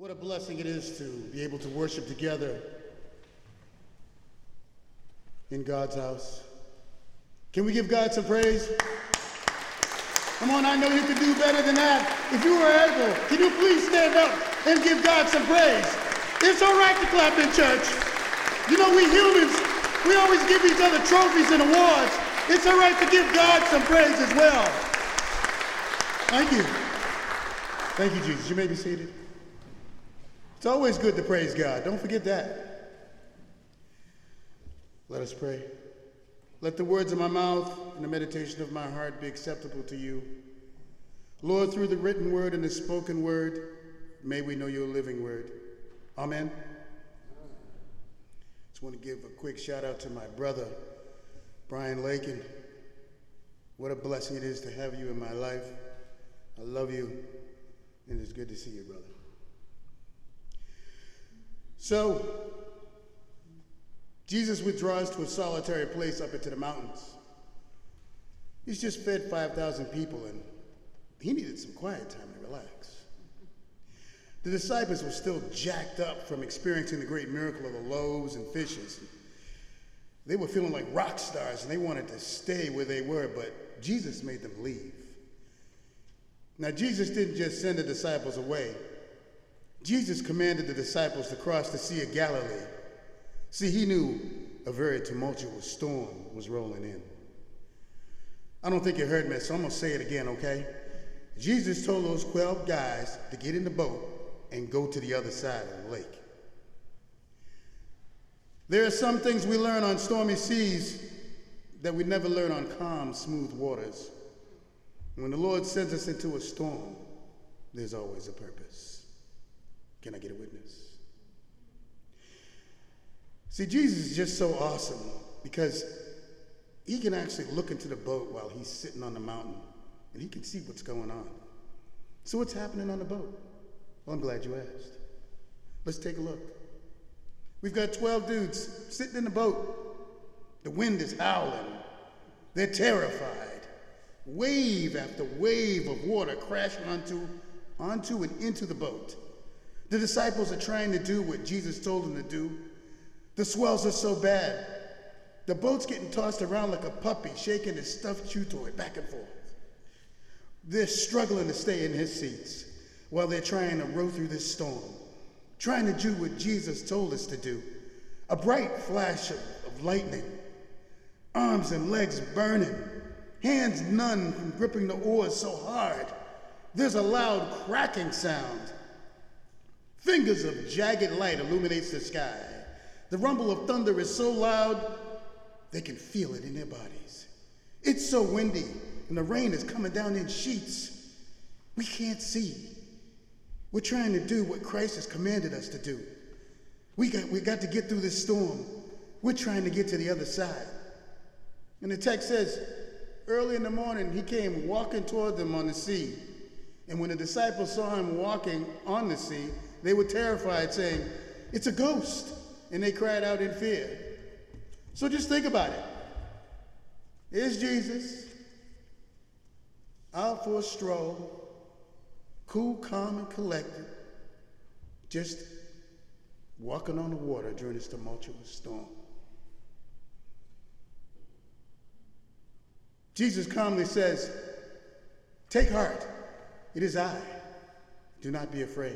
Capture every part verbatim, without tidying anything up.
What a blessing it is to be able to worship together in God's house. Can we give God some praise? Come on, I know you can do better than that. If you were able, can you please stand up and give God some praise? It's all right to clap in church. You know, we humans, we always give each other trophies and awards. It's all right to give God some praise as well. Thank you. Thank you, Jesus. You may be seated. It's always good to praise God. Don't forget that. Let us pray. Let the words of my mouth and the meditation of my heart be acceptable to you. Lord, through the written word and the spoken word, may we know your living word. Amen. Just want to give a quick shout out to my brother, Brian Lakin. What a blessing it is to have you in my life. I love you, and it's good to see you, brother. So, Jesus withdraws to a solitary place up into the mountains. He's just fed five thousand people, and he needed some quiet time to relax. The disciples were still jacked up from experiencing the great miracle of the loaves and fishes. They were feeling like rock stars, and they wanted to stay where they were, but Jesus made them leave. Now, Jesus didn't just send the disciples away. Jesus commanded the disciples to cross the Sea of Galilee. See, he knew a very tumultuous storm was rolling in. I don't think you heard me, so I'm going to say it again, okay? Jesus told those twelve guys to get in the boat and go to the other side of the lake. There are some things we learn on stormy seas that we never learn on calm, smooth waters. When the Lord sends us into a storm, there's always a purpose. Can I get a witness? See, Jesus is just so awesome because he can actually look into the boat while he's sitting on the mountain, and he can see what's going on. So what's happening on the boat? Well, I'm glad you asked. Let's take a look. We've got twelve dudes sitting in the boat. The wind is howling. They're terrified. Wave after wave of water crashing onto, onto and into the boat. The disciples are trying to do what Jesus told them to do. The swells are so bad. The boat's getting tossed around like a puppy, shaking his stuffed chew toy back and forth. They're struggling to stay in his seats while they're trying to row through this storm, trying to do what Jesus told us to do. A bright flash of, of lightning, arms and legs burning, hands numb from gripping the oars so hard. There's a loud cracking sound. Fingers of jagged light illuminates the sky. The rumble of thunder is so loud, they can feel it in their bodies. It's so windy, and the rain is coming down in sheets. We can't see. We're trying to do what Christ has commanded us to do. We got, we got to get through this storm. We're trying to get to the other side. And the text says, early in the morning, he came walking toward them on the sea. And when the disciples saw him walking on the sea, they were terrified, saying, "It's a ghost." And they cried out in fear. So just think about it. Here's Jesus, out for a stroll, cool, calm, and collected, just walking on the water during this tumultuous storm. Jesus calmly says, "Take heart, it is I. Do not be afraid."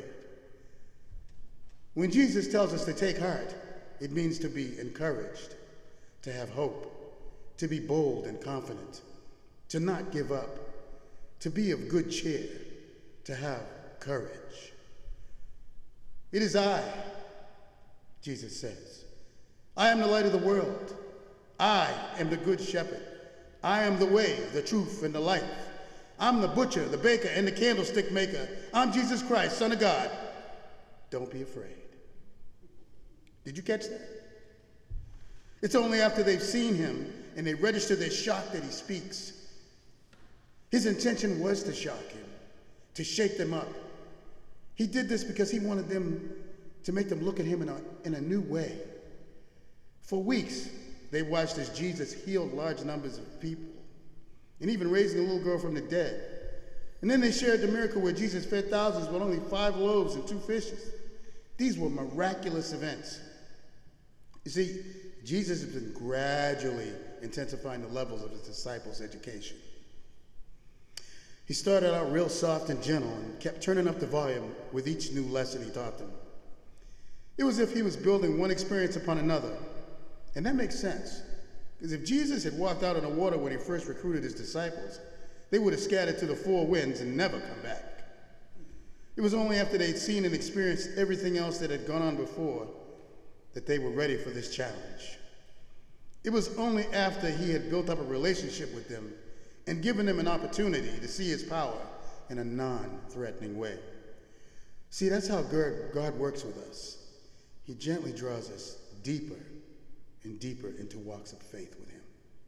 When Jesus tells us to take heart, it means to be encouraged, to have hope, to be bold and confident, to not give up, to be of good cheer, to have courage. It is I, Jesus says. I am the light of the world. I am the good shepherd. I am the way, the truth, and the life. I'm the butcher, the baker, and the candlestick maker. I'm Jesus Christ, Son of God. Don't be afraid. Did you catch that? It's only after they've seen him and they register their shock that he speaks. His intention was to shock him, to shake them up. He did this because he wanted them to make them look at him in a, in a new way. For weeks, they watched as Jesus healed large numbers of people and even raising a little girl from the dead. And then they shared the miracle where Jesus fed thousands with only five loaves and two fishes. These were miraculous events. You see, Jesus has been gradually intensifying the levels of his disciples' education. He started out real soft and gentle and kept turning up the volume with each new lesson he taught them. It was as if he was building one experience upon another. And that makes sense, because if Jesus had walked out on the water when he first recruited his disciples, they would have scattered to the four winds and never come back. It was only after they'd seen and experienced everything else that had gone on before that they were ready for this challenge. It was only after he had built up a relationship with them and given them an opportunity to see his power in a non-threatening way. See, that's how God works with us. He gently draws us deeper and deeper into walks of faith with him.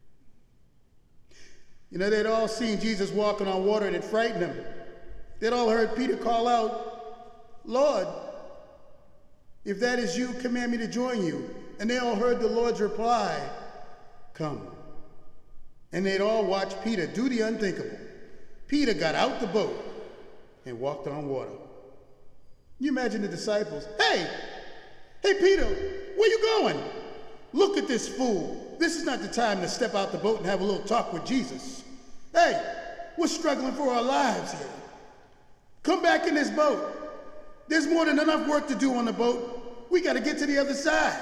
You know, they'd all seen Jesus walking on water and it frightened them. They'd all heard Peter call out, "Lord, if that is you, command me to join you." And they all heard the Lord's reply, "Come." And they'd all watched Peter do the unthinkable. Peter got out the boat and walked on water. You imagine the disciples, "Hey, hey Peter, where you going? Look at this fool. This is not the time to step out the boat and have a little talk with Jesus. Hey, we're struggling for our lives here. Come back in this boat. There's more than enough work to do on the boat. We got to get to the other side."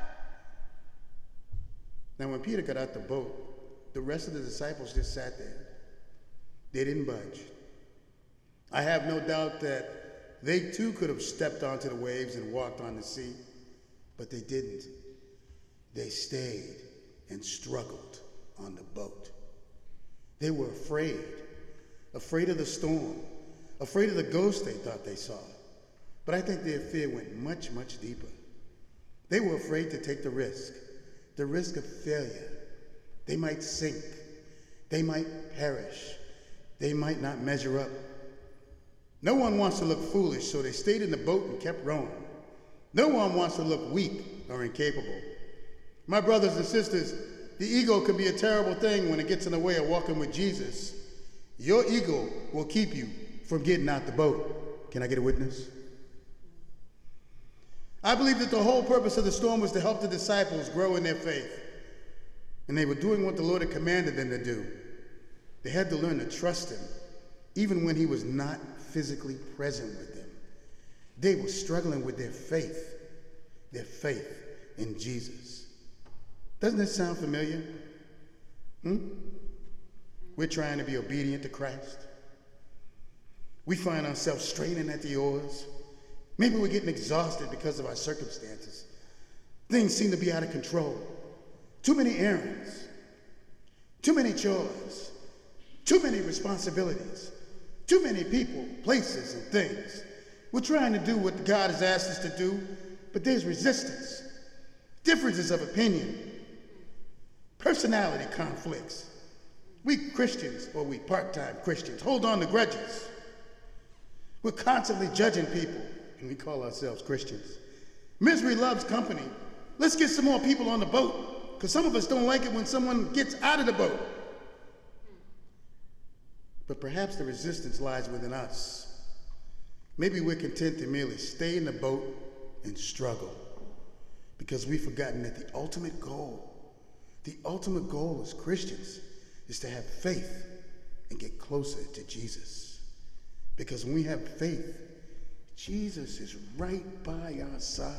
Now, when Peter got out the boat, the rest of the disciples just sat there. They didn't budge. I have no doubt that they too could have stepped onto the waves and walked on the sea, but they didn't. They stayed and struggled on the boat. They were afraid, afraid of the storm, afraid of the ghost they thought they saw. But I think their fear went much, much deeper. They were afraid to take the risk, the risk of failure. They might sink. They might perish. They might not measure up. No one wants to look foolish, so they stayed in the boat and kept rowing. No one wants to look weak or incapable. My brothers and sisters, the ego can be a terrible thing when it gets in the way of walking with Jesus. Your ego will keep you from getting out the boat. Can I get a witness? I believe that the whole purpose of the storm was to help the disciples grow in their faith. And they were doing what the Lord had commanded them to do. They had to learn to trust him, even when he was not physically present with them. They were struggling with their faith, their faith in Jesus. Doesn't this sound familiar? Hmm? We're trying to be obedient to Christ. We find ourselves straining at the oars. Maybe we're getting exhausted because of our circumstances. Things seem to be out of control. Too many errands, too many chores, too many responsibilities, too many people, places, and things. We're trying to do what God has asked us to do, but there's resistance, differences of opinion, personality conflicts. We Christians, or we part-time Christians, hold on to grudges. We're constantly judging people, and we call ourselves Christians. Misery loves company. Let's get some more people on the boat, because some of us don't like it when someone gets out of the boat. But perhaps the resistance lies within us. Maybe we're content to merely stay in the boat and struggle, because we've forgotten that the ultimate goal, the ultimate goal as Christians is to have faith and get closer to Jesus. Because when we have faith, Jesus is right by our side.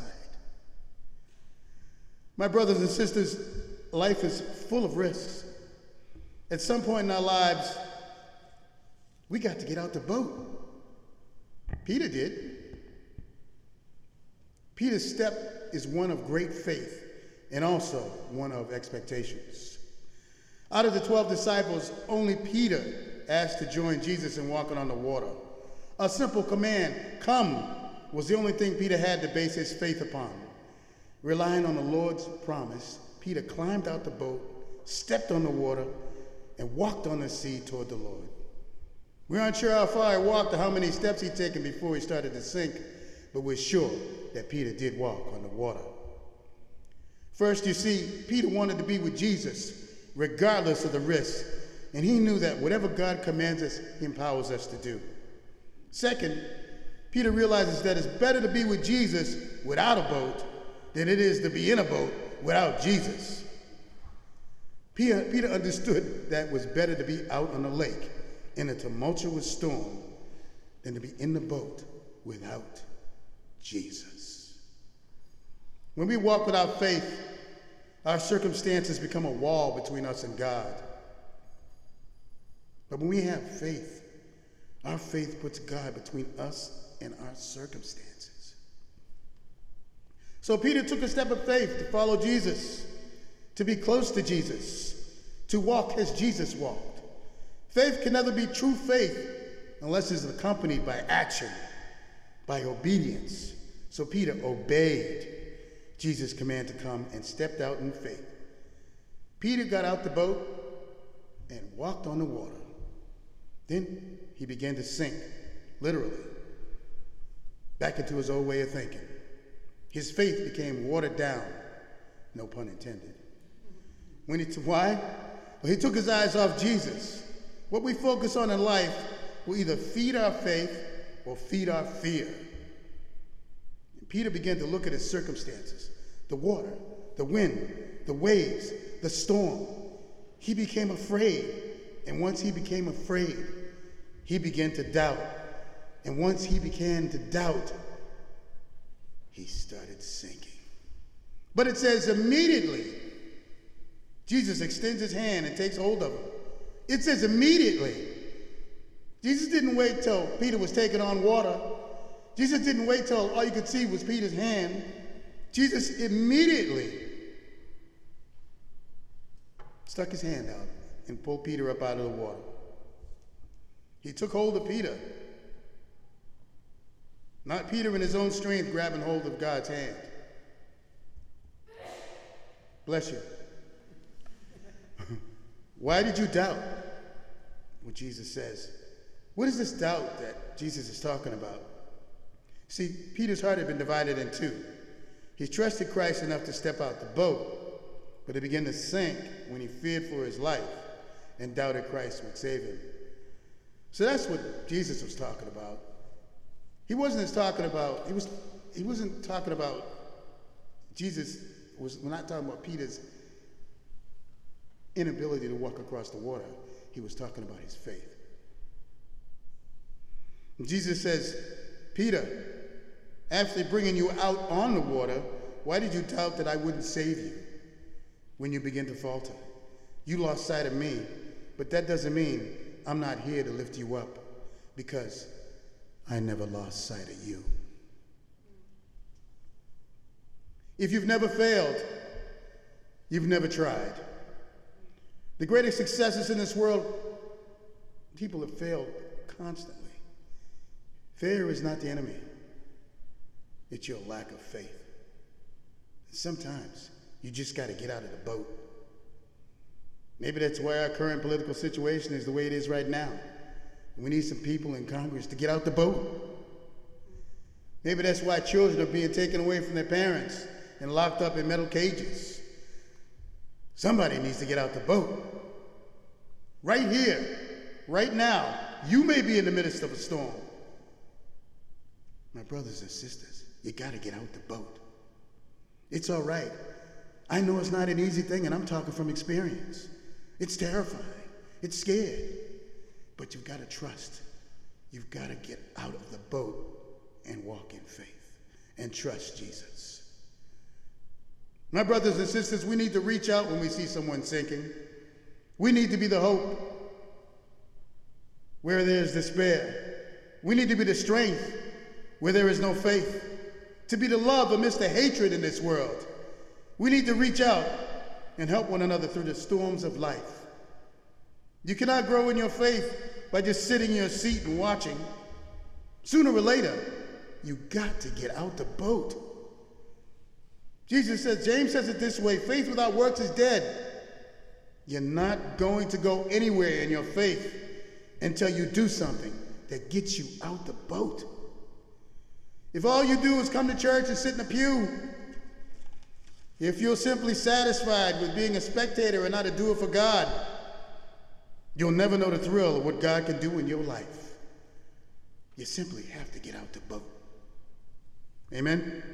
My brothers and sisters, life is full of risks. At some point in our lives, we got to get out the boat. Peter did. Peter's step is one of great faith and also one of expectations. Out of the twelve disciples, only Peter asked to join Jesus in walking on the water. A simple command, "Come," was the only thing Peter had to base his faith upon. Relying on the Lord's promise, Peter climbed out the boat, stepped on the water, and walked on the sea toward the Lord. We aren't sure how far he walked or how many steps he'd taken before he started to sink, but we're sure that Peter did walk on the water. First, you see, Peter wanted to be with Jesus, regardless of the risk. And he knew that whatever God commands us, he empowers us to do. Second, Peter realizes that it's better to be with Jesus without a boat than it is to be in a boat without Jesus. Peter, Peter understood that it was better to be out on the lake in a tumultuous storm than to be in the boat without Jesus. When we walk without faith, our circumstances become a wall between us and God. But when we have faith, our faith puts God between us and our circumstances. So Peter took a step of faith to follow Jesus, to be close to Jesus, to walk as Jesus walked. Faith can never be true faith unless it's accompanied by action, by obedience. So Peter obeyed Jesus' command to come and stepped out in faith. Peter got out the boat and walked on the water. Then he began to sink, literally, back into his old way of thinking. His faith became watered down, no pun intended. When he, why? Well, he took his eyes off Jesus. What we focus on in life will either feed our faith or feed our fear. And Peter began to look at his circumstances, the water, the wind, the waves, the storm. He became afraid. And once he became afraid, he began to doubt. And once he began to doubt, he started sinking. But it says immediately, Jesus extends his hand and takes hold of him. It says immediately. Jesus didn't wait till Peter was taking on water. Jesus didn't wait till all you could see was Peter's hand. Jesus immediately stuck his hand out and pulled Peter up out of the water. He took hold of Peter. Not Peter in his own strength grabbing hold of God's hand. Bless you. Why did you doubt what Jesus says? What is this doubt that Jesus is talking about? See, Peter's heart had been divided in two. He trusted Christ enough to step out the boat, but it began to sink when he feared for his life and doubted Christ would save him. So that's what Jesus was talking about. He wasn't just talking about, he, was, he wasn't talking about, Jesus was, we're not talking about Peter's inability to walk across the water. He was talking about his faith. And Jesus says, Peter, after bringing you out on the water, why did you doubt that I wouldn't save you when you begin to falter? You lost sight of me, but that doesn't mean I'm not here to lift you up, because I never lost sight of you. If you've never failed, you've never tried. The greatest successes in this world, people have failed constantly. Failure is not the enemy. It's your lack of faith. Sometimes you just got to get out of the boat. Maybe that's why our current political situation is the way it is right now. We need some people in Congress to get out the boat. Maybe that's why children are being taken away from their parents and locked up in metal cages. Somebody needs to get out the boat. Right here, right now, you may be in the midst of a storm. My brothers and sisters, you got to get out the boat. It's all right. I know it's not an easy thing, and I'm talking from experience. It's terrifying. It's scared. But you've got to trust. You've got to get out of the boat and walk in faith and trust Jesus. My brothers and sisters, we need to reach out when we see someone sinking. We need to be the hope where there is despair. We need to be the strength where there is no faith. To be the love amidst the hatred in this world. We need to reach out and help one another through the storms of life. You cannot grow in your faith by just sitting in your seat and watching. Sooner or later, you got to get out the boat. Jesus says, James says it this way, faith without works is dead. You're not going to go anywhere in your faith until you do something that gets you out the boat. If all you do is come to church and sit in a pew, if you're simply satisfied with being a spectator and not a doer for God, You'll never know the thrill of what God can do in your life. You simply have to get out the boat. Amen?